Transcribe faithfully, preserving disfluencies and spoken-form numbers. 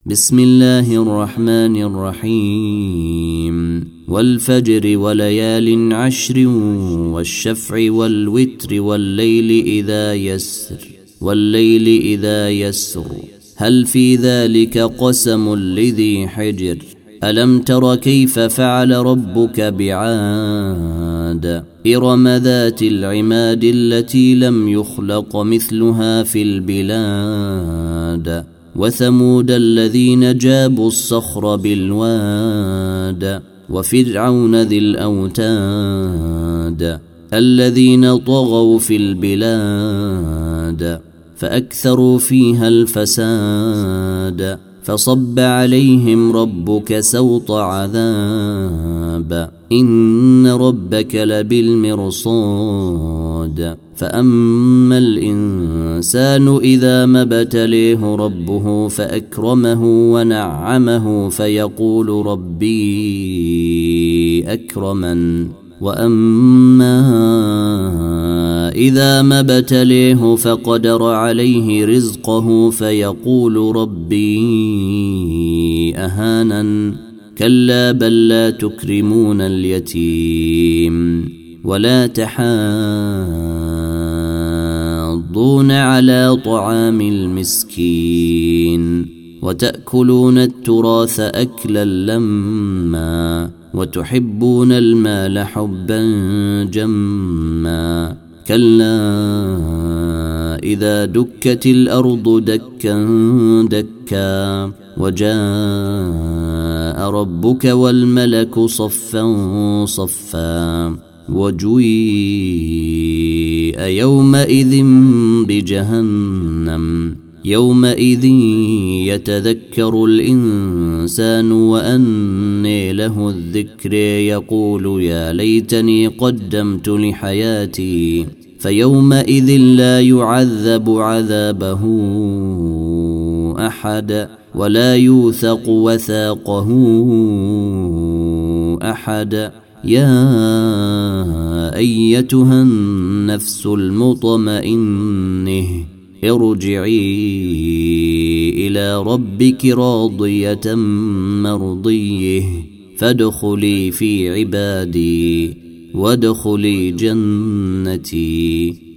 بسم الله الرحمن الرحيم والفجر وليال عشر والشفع والوتر والليل إذا يسر والليل إذا يسر هل في ذلك قسم لذي حجر ألم تر كيف فعل ربك بعاد إرم ذات العماد التي لم يخلق مثلها في البلاد وثمود الذين جابوا الصخر بالواد وفرعون ذي الأوتاد الذين طغوا في البلاد فأكثروا فيها الفساد فصب عليهم ربك سوط عذاب إن ربك لبالمرصاد فأما الإنسان إذا ما ابتليه ربه فأكرمه ونعمه فيقول ربي أكرمن وأما إذا ما ابتليه فقدر عليه رزقه فيقول ربي أهانن كلا بل لا تكرمون اليتيم ولا تحاضون على طعام المسكين وتأكلون التراث أكلا لما وتحبون المال حبا جما كلا إذا دكت الأرض دكا دكا وجاء ربك والملك صفا صفا وجيء يومئذ بجهنم يومئذ يتذكر الإنسان وأنى له الذكر يقول يا ليتني قدمت لحياتي فيومئذ لا يعذب عذابه أحد ولا يوثق وثاقه أحد يا أيتها النفس المطمئنة ارجعي إلى ربك راضية مرضية فادخلي في عبادي وادخلي جنتي.